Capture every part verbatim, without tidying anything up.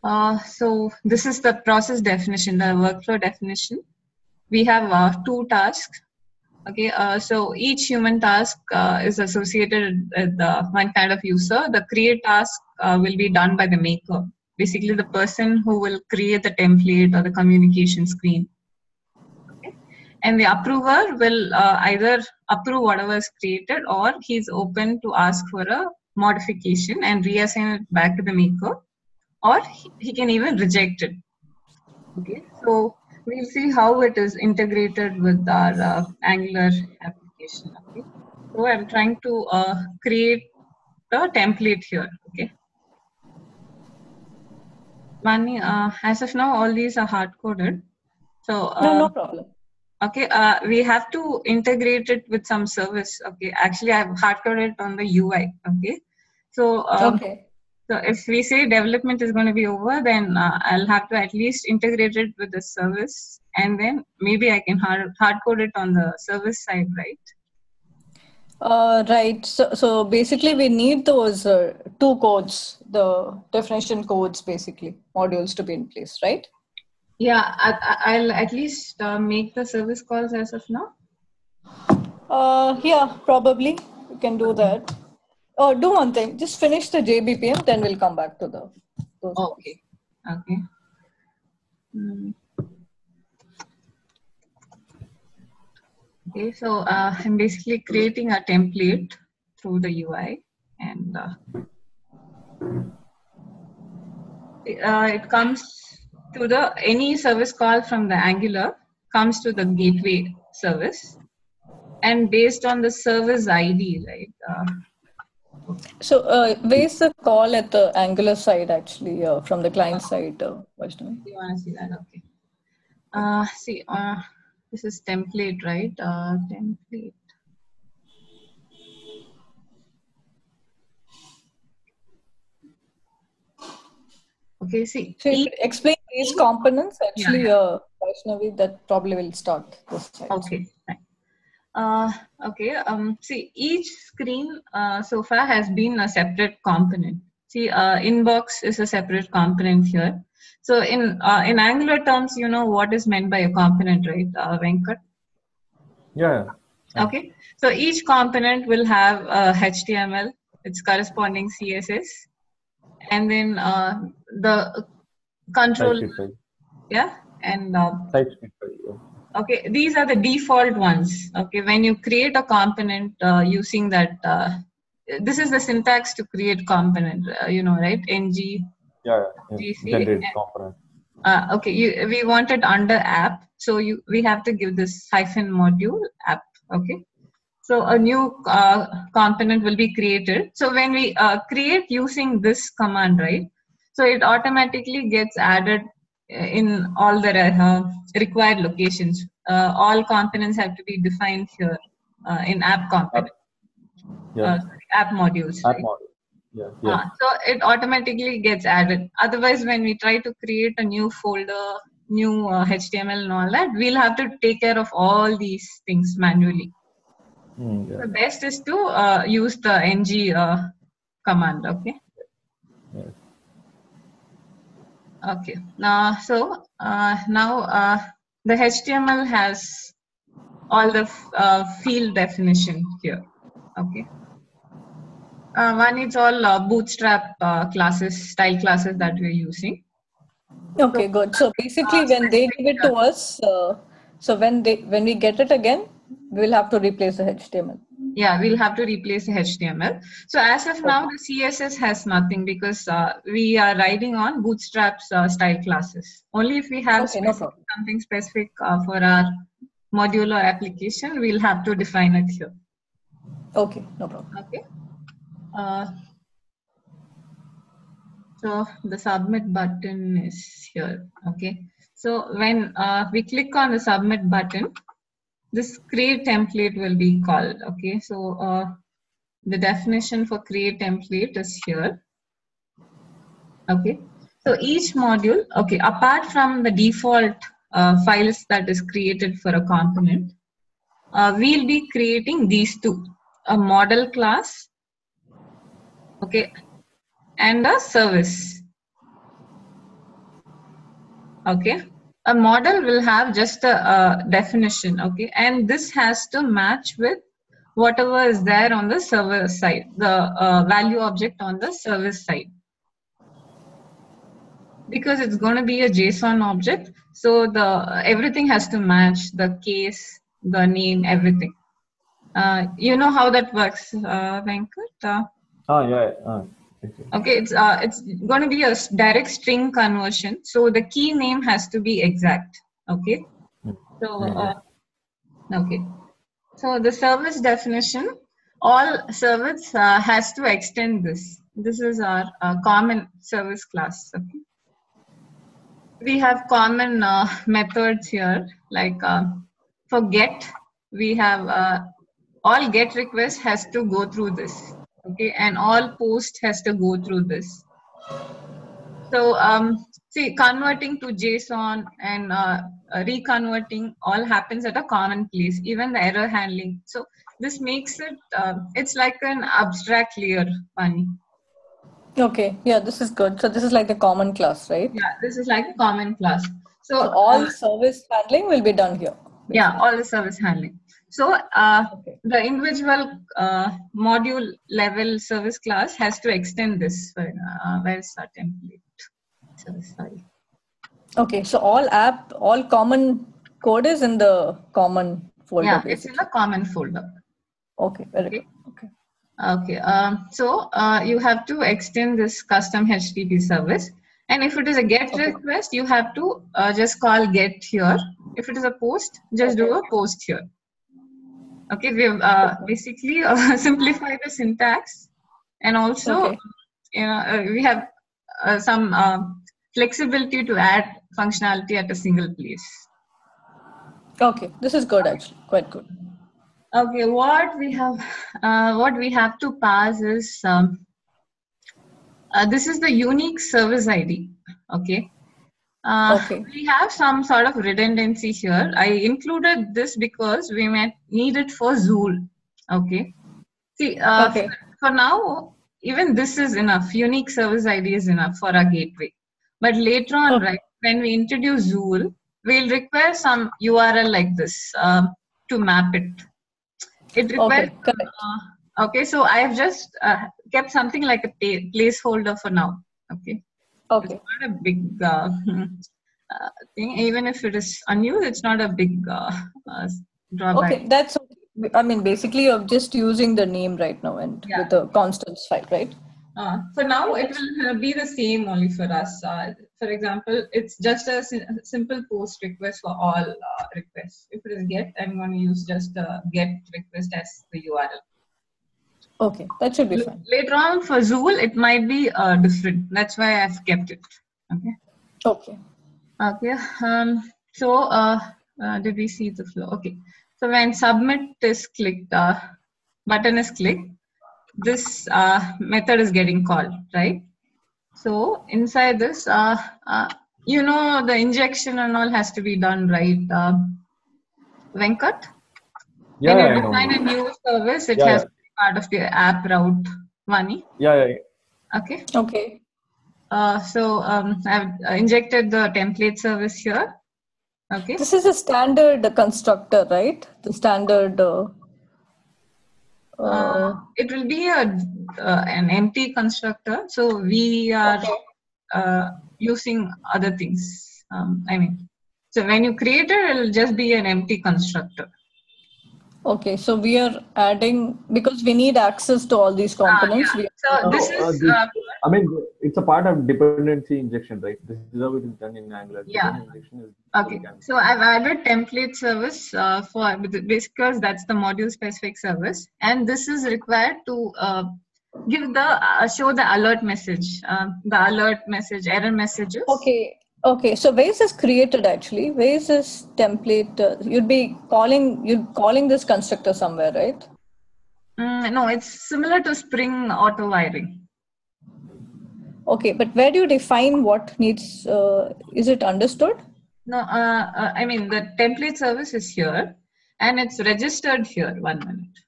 Uh, so this is the process definition, the workflow definition. We have uh, two tasks. Okay, uh, so each human task uh, is associated with uh, one kind of user. The create task uh, will be done by the maker, basically the person who will create the template or the communication screen. Okay, and the approver will uh, either approve whatever is created, or he's open to ask for a modification and reassign it back to the maker, or he, he can even reject it. Okay, so we'll see how it is integrated with our uh, Angular application. Okay, so I'm trying to uh, create a template here. Okay, Vani, uh, as of now, all these are hard coded. So uh, no, no problem. Okay, uh, we have to integrate it with some service. Okay, actually, I've hard coded it on the U I. Okay, so um, okay. So if we say development is going to be over, then uh, I'll have to at least integrate it with the service, and then maybe I can hard, hard code it on the service side, right? Uh, right. So, so basically, we need those uh, two codes, the definition codes, basically modules to be in place, right? Yeah, I, I'll at least uh, make the service calls as of now. Uh, yeah, probably you can do that. Oh, do one thing. Just finish the J B P M, then we'll come back to the. Those okay. Calls. Okay. Hmm. Okay. So uh, I'm basically creating a template through the U I, and uh, uh, it comes to the any service call from the Angular comes to the gateway service, and based on the service I D, right? Uh, So, uh, where's the call at the Angular side actually uh, from the client side, uh, Vaishnavi? You want to see that? Okay. Uh, see, uh, this is template, right? Uh, template. Okay, see. So, if you explain these components, actually, yeah, yeah. uh, Vaishnavi, that probably will start this side. Okay, fine. Uh, okay, um, see, each screen uh, so far has been a separate component. See, uh, inbox is a separate component here. So in uh, in Angular terms, you know what is meant by a component, right, uh, Venkat? Yeah. Okay, so each component will have uh, H T M L, its corresponding C S S, and then uh, the control, yeah, and uh, okay, these are the default ones. Okay, when you create a component uh, using that, uh, this is the syntax to create component. Uh, you know, right? Ng. Yeah. yeah. G C. Generate component. Uh, okay, you, we want it under app, so you we have to give this hyphen module app. Okay, so a new uh, component will be created. So when we uh, create using this command, right? So it automatically gets added in all the uh, required locations. Uh, all components have to be defined here uh, in app component. Yeah. Uh, sorry, app modules. App right? module. Yeah. yeah. Uh, so it automatically gets added. Otherwise, when we try to create a new folder, new uh, H T M L and all that, we'll have to take care of all these things manually. Mm, yeah. The best is to uh, use the ng uh, command. Okay. Yes. Okay. Now, so uh, now uh, the H T M L has all the uh, field definition here. Okay. Uh, one is all uh, Bootstrap uh, classes, style classes that we're using. Okay, so, good. So basically, uh, when they give it to us, uh, so when they when we get it again, we'll have to replace the H T M L. Yeah, we'll have to replace the H T M L. So as of now, the C S S has nothing because uh, we are riding on Bootstrap's uh, style classes. Only if we have okay, specific, no something specific uh, for our module or application, we'll have to define it here. Okay, no problem. Okay. Uh, so the submit button is here. Okay. So when uh, we click on the submit button, this create template will be called. Okay. So uh, the definition for create template is here. Okay. So each module, okay, apart from the default uh, files that is created for a component, uh, we'll be creating these two, a model class, okay, and a service. Okay. A model will have just a, a definition. Okay. And this has to match with whatever is there on the server side, the uh, value object on the service side. Because it's going to be a JSON object, so the everything has to match, the case, the name, everything. Uh, you know how that works, uh, Venkat? Uh, Ah, yeah. Ah, okay. okay, it's uh, it's going to be a s- direct string conversion, so the key name has to be exact. Okay, Mm. so Mm, uh, yeah. okay, so the service definition, all service uh, has to extend this. This is our uh, common service class. Okay. We have common uh, methods here, like uh, for get, we have uh, all get requests has to go through this, okay, and all post has to go through this. So um, see, converting to JSON and uh, uh, reconverting all happens at a common place, even the error handling. So this makes it, uh, it's like an abstract layer, Pani. Okay, yeah, this is good. So this is like the common class, right? Yeah, this is like a common class. So, So all uh, service handling will be done here. yeah, basically. all the service handling. So uh, Okay. the individual uh, module level service class has to extend this. Uh, where's our template? Service file. Okay, so all app, all common code is in the common folder, Yeah, basically. it's in the common folder. Okay, very Okay. good. Okay. Okay. Um, so uh, you have to extend this custom H T T P service. And if it is a get Okay. request, you have to uh, just call get here. If it is a post, just do Okay. a post here. Okay, we've uh, basically uh, simplified the syntax, and also Okay. you know uh, we have uh, some uh, flexibility to add functionality at a single place. Okay, this is good actually, quite good. Okay, what we have uh, what we have to pass is um, uh, this is the unique service I D. Okay. Uh, Okay. we have some sort of redundancy here. I included this because we might need it for Zool. Okay. See, uh, Okay. for, for now, even this is enough. Unique service I D is enough for our gateway. But later on, Okay. right, when we introduce Zool, we'll require some U R L like this um, to map it. It requires. Okay, correct. Uh, okay, so I've just uh, kept something like a ta- placeholder for now. Okay. Okay. It's not a big uh, uh, thing. Even if it is unused, it's not a big uh, uh, drawback. Okay, that's okay. I mean, basically, you're just using the name right now and Yeah. with a constants file, right? Uh, for now, it will uh, be the same only for us. Uh, for example, it's just a si- simple post request for all uh, requests. If it is get, I'm going to use just a get request as the U R L. Okay, that should be fine. Later on for Zool, it might be uh, different. That's why I've kept it. Okay. Okay. Okay. Um, so, uh, uh, did we see the flow? Okay. So when submit is clicked, uh, button is clicked, this uh, method is getting called, right? So inside this, uh, uh, you know, the injection and all has to be done, right? Uh, Venkat? Yeah, when yeah, you I know. define a new service, it Yeah, has yeah. to be part of the app route, Vani. Yeah, yeah. Okay. Okay. Uh, so um, I've injected the template service here. Okay. This is a standard constructor, right? The standard. Uh, Uh, uh, it will be a uh, an empty constructor. So we are okay. uh, using other things. Um, I mean, so when you create it, it will just be an empty constructor. Okay, so we are adding because we need access to all these components. Uh, yeah. We So No, this uh, is this, uh, I mean, it's a part of dependency injection, right? This is how it is done in Angular. yeah. Dependency injection is Okay. So I've added template service uh, for because that's the module specific service, and this is required to uh, give the uh, show the alert message, uh, the alert message, error messages. Okay. Okay. So where is this created actually? Where is this template? Uh, you'd be calling you calling this constructor somewhere, right? Mm, no, it's similar to Spring auto wiring. Okay, but where do you define what needs? Uh, is it understood? No, uh, uh, I mean the template service is here, and it's registered here. One minute.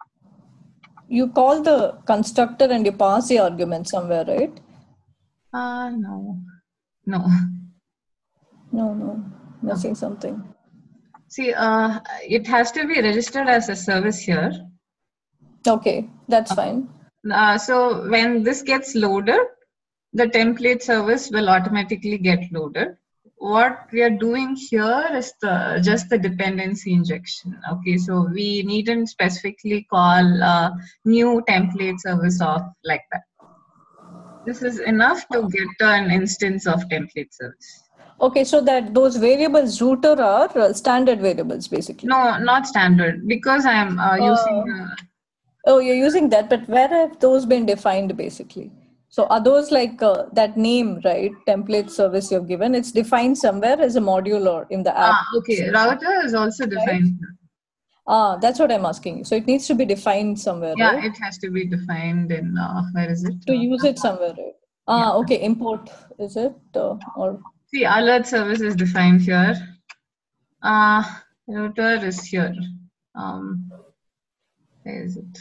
You call the constructor and you pass the argument somewhere, right? Uh, no, no. No, no, missing Okay. something. See, uh, it has to be registered as a service here. Okay, that's Okay. fine. Uh, so when this gets loaded, the template service will automatically get loaded. What we are doing here is the just the dependency injection. Okay, so we needn't specifically call uh, new template service off like that. This is enough to get an instance of template service. Okay, so that those variables router are uh, standard variables basically. No, not standard because I'm uh, using. Uh, Oh, you're using that, but where have those been defined basically? So are those like uh, that name, right? Template service you've given, it's defined somewhere as a module or in the app ah, okay, section, router is also right? defined. Ah, that's what I'm asking you. So it needs to be defined somewhere, Yeah, right? it has to be defined in uh, where is it? To Uh, use it somewhere, right? yeah. Ah, okay, import, is it? Uh, or See, alert service is defined here. Uh, router is here. Um, where is it?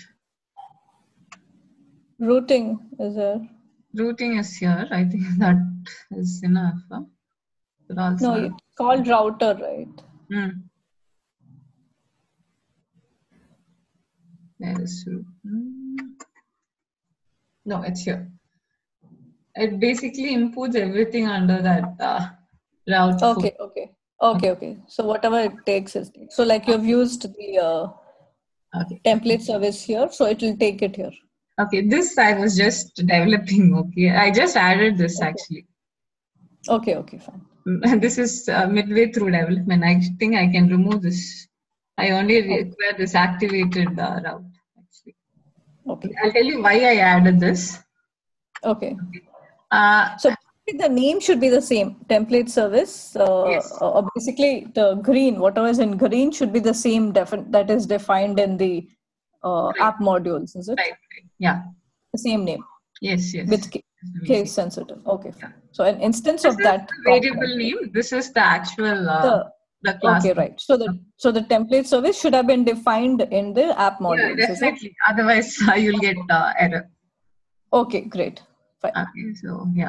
routing, is there? Routing is here. I think that is enough. Huh? But also, No, it's called router, right? hmm. Where is root? Hmm. No, it's here. It basically inputs everything under that uh, route. Okay, food. okay, okay, okay. So whatever it takes is, so like you've used the uh, Okay. template service here, so it will take it here. Okay, this I was just developing. Okay, I just added this Okay. actually. Okay, okay, fine. This is uh, midway through development. I think I can remove this. I only require this activated uh, route. Actually, Okay. I'll tell you why I added this. Okay. Uh, So the name should be the same. Template service. Uh, yes. uh, basically, the green, whatever is in green, should be the same defi- that is defined in the uh, Right. app modules. Is it Right. Right. Yeah. the same name Yes. Yes. with ca- case sensitive? Okay, Yeah. fine. So an instance This of is that the variable component. name. This is the actual uh, The the class. okay, right. So the so the template service should have been defined in the app modules. Yeah, Is it? definitely. Otherwise, uh, you'll get uh, error. Okay, great. Fine. Okay. So yeah.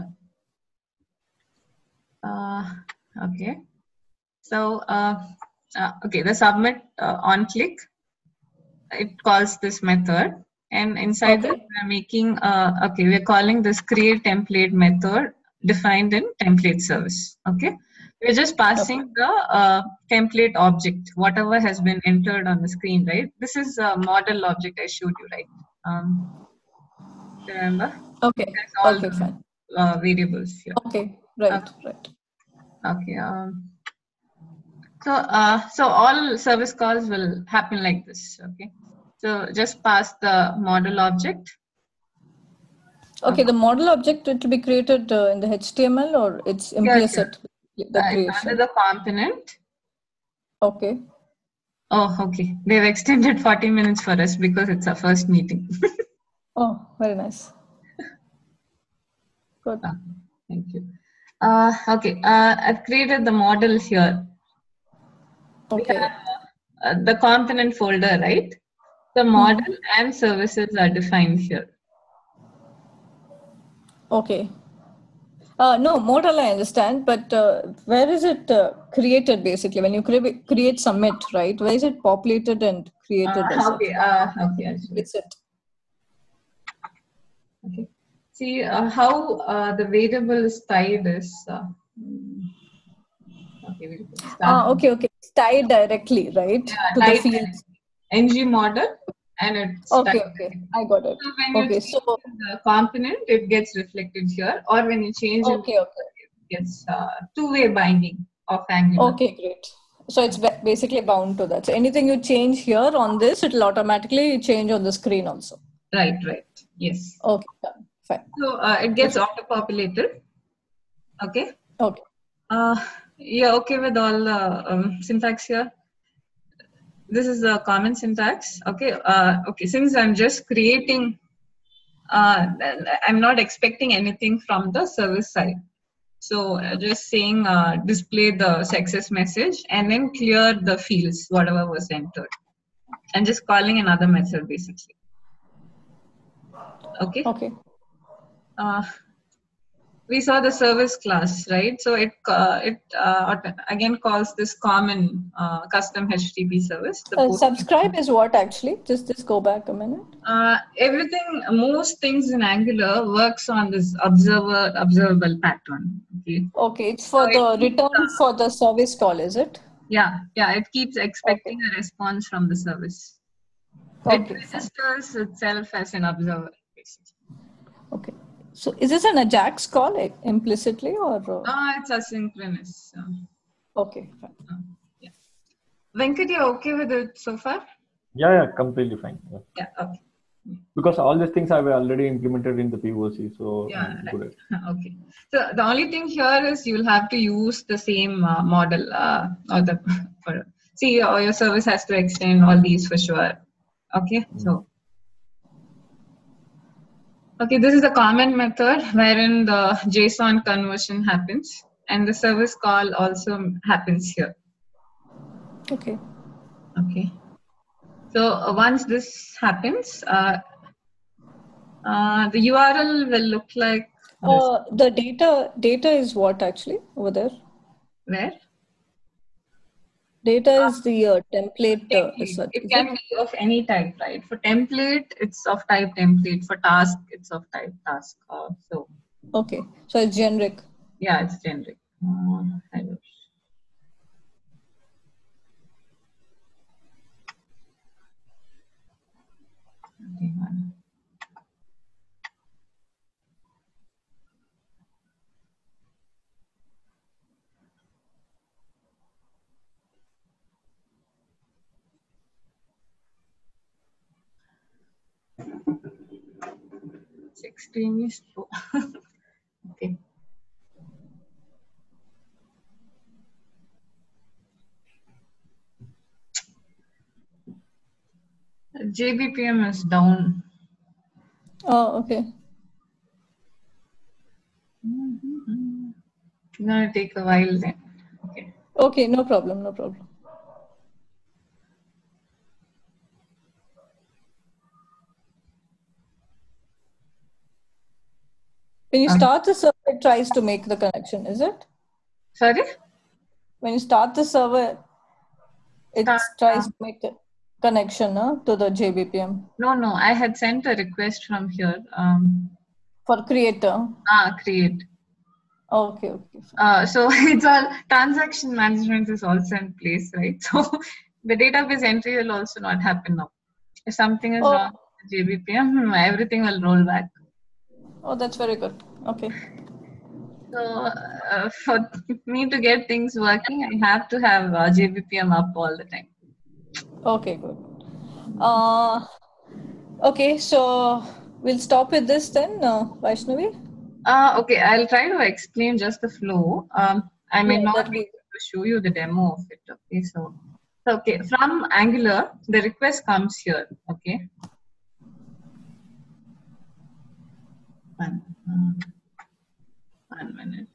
Uh, okay. So uh, uh, okay, the submit uh, on click. It calls this method, and inside Okay. this we're making uh, okay, we're calling this create template method defined in template service. Okay, we're just passing Okay. the uh, template object, whatever has been entered on the screen, right? This is a model object I showed you, right? Um, remember? Okay. It has all Okay, the fine. uh, variables here. Okay. Right. Okay. Right. Okay. Um, so, uh, so all service calls will happen like this. Okay. So just pass the model object. Okay, the model object to be created uh, in the H T M L or it's implicit, Yes, the uh, it's creation? under the component. Okay. Oh, okay. They've extended forty minutes for us because it's our first meeting. Oh, very nice. Good. Okay, thank you. Uh, okay, uh, I've created the model here. Okay. We have uh, the component folder, right? The model and services are defined here. Okay. Uh, no, model I understand, but uh, where is it uh, created basically? When you cre- create submit, right? Where is it populated and created as Uh, okay, such? uh, okay, actually. Implicit. Okay. See uh, how uh, the variable is tied is. Uh, mm, okay, we'll start. Ah, okay, okay. It's tied directly, right? Yeah, to the tied fields. N G model and it's Okay, tied. okay. I got it. So when you Okay, change so the component, it gets reflected here, or when you change it, okay, okay. it gets uh, two-way binding of Angular. Okay, great. So it's ba- basically bound to that. So anything you change here on this, it'll automatically change on the screen also. Right, right. Yes. Okay, done. Fine. So uh, it gets auto-populated. Okay. Okay. Uh, you're okay with all the um, syntax here? This is the common syntax. Okay. Uh, okay. Since I'm just creating, uh, I'm not expecting anything from the service side. So uh, just saying uh, display the success message and then clear the fields, whatever was entered. And just calling another method basically. Okay. Okay. Uh, we saw the service class, right? So it uh, it uh, again calls this common uh, custom H T T P service. The Uh, post- subscribe is what actually? Just just go back a minute. Uh, everything, most things in Angular works on this observer observable pattern. Okay. Okay, it's for So the it keeps, return uh, for the service call, is it? Yeah, yeah. It keeps expecting Okay. a response from the service. Okay, It fine. registers itself as an observer, basically. Okay. So is this an Ajax call like, implicitly or? Uh... Ah, it's asynchronous. So, Okay, fine. uh, yeah. Venkat, you're okay with it so far? Yeah, yeah, completely fine. Yeah. Yeah. Okay. Because all these things I've already implemented in the P O C, so Yeah. I'm good at it. Right. Okay. So the only thing here is you'll have to use the same uh, model uh, or the for, see or your service has to extend all these for sure. Okay. Mm. So. Okay, this is a common method wherein the JSON conversion happens and the service call also happens here. Okay. Okay. So uh, once this happens, uh, uh, the U R L will look like this. Uh, the data data is what actually over there? Where? Data is the uh, template. Uh, template. It is can it? be of any type, right? For template, it's of type template. For task, it's of type task. Uh, so. Okay, so it's generic. Yeah, it's generic. Uh, hello. Okay, one. It's extremely slow. Okay. J B P M is down. Oh, okay. Mm-hmm. It's gonna take a while then. Okay. Okay, no problem, no problem. When you start the server, it tries to make the connection, is it? Sorry? When you start the server, it Start, tries uh, to make a connection uh, to the J B P M. No, no. I had sent a request from here. Um, For creator. Ah, create. Okay, okay. Uh, so it's all transaction management is also in place, right? So the database entry will also not happen now. If something is Oh. wrong with J B P M, everything will roll back. Oh, that's very good. Okay. So uh, for me to get things working, I have to have uh, J B P M up all the time. Okay, good. Uh, okay, so we'll stop with this then, uh, Vaishnavi. Uh, okay, I'll try to explain just the flow. Um, I may Yeah, not be be... able to show you the demo of it. Okay, so, so okay, from Angular, the request comes here. Okay. One, uh, one minute.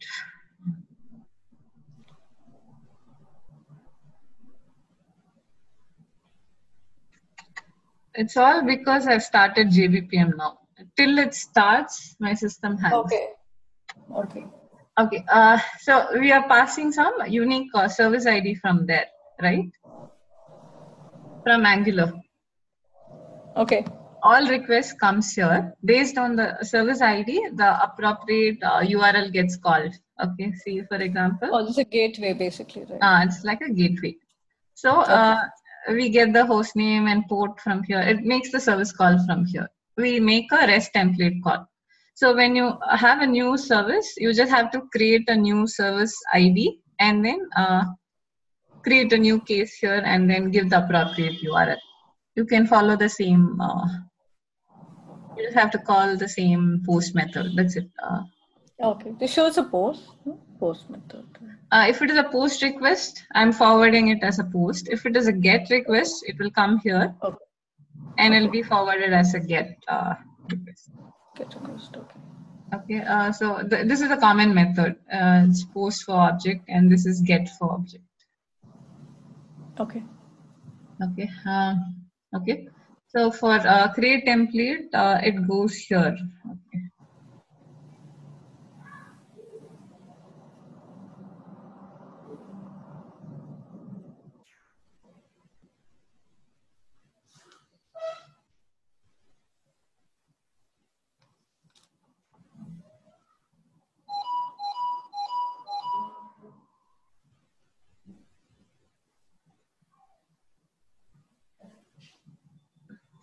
It's all because I've started J B P M now. Till it starts, my system hangs. Okay. Okay. Okay. Uh, so we are passing some unique uh, service I D from there, right? From Angular. Okay. All requests comes here. Based on the service I D, the appropriate uh, U R L gets called. Okay. See, for example. Oh, it's a gateway basically, right? Uh, it's like a gateway. So uh, okay. we get the host name and port from here. It makes the service call from here. We make a REST template call. So when you have a new service, you just have to create a new service I D and then uh, create a new case here and then give the appropriate U R L. You can follow the same, uh, you just have to call the same post method. That's it. Uh, okay. This shows a post, post method. Uh, if it is a post request, I'm forwarding it as a post. If it is a get request, it will come here okay. and okay. it'll be forwarded as a get uh, request. Get request, okay. Okay, uh, so th this is a common method. Uh, it's post for object and this is get for object. Okay. Okay. Uh, okay. So for uh, create template, uh, it goes here. Okay.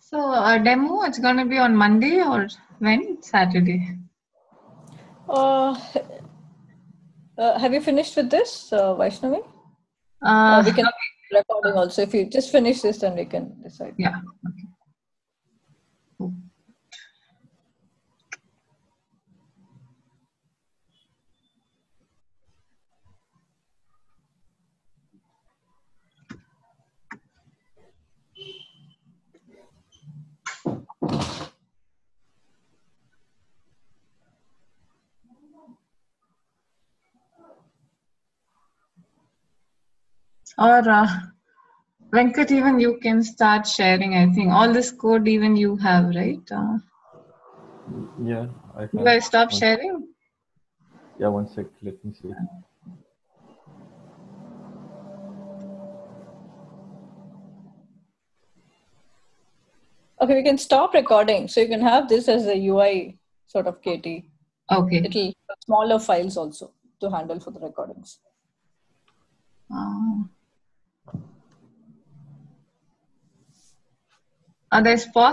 So a demo, it's going to be on Monday or when? Saturday. Uh, uh, have you finished with this, uh, Vaishnavi? Uh, Uh, we can okay. recording also. If you just finish this, then we can decide. Yeah. Okay. Cool. Or uh, Venkat, even you can start sharing. I think all this code even you have, right? Uh, Yeah, I you can. guys stop One- sharing? Yeah, one sec. Let me see. Okay, we can stop recording. So you can have this as a U I sort of K T. Okay. It'll have smaller files also to handle for the recordings. Um, uh, there's pause.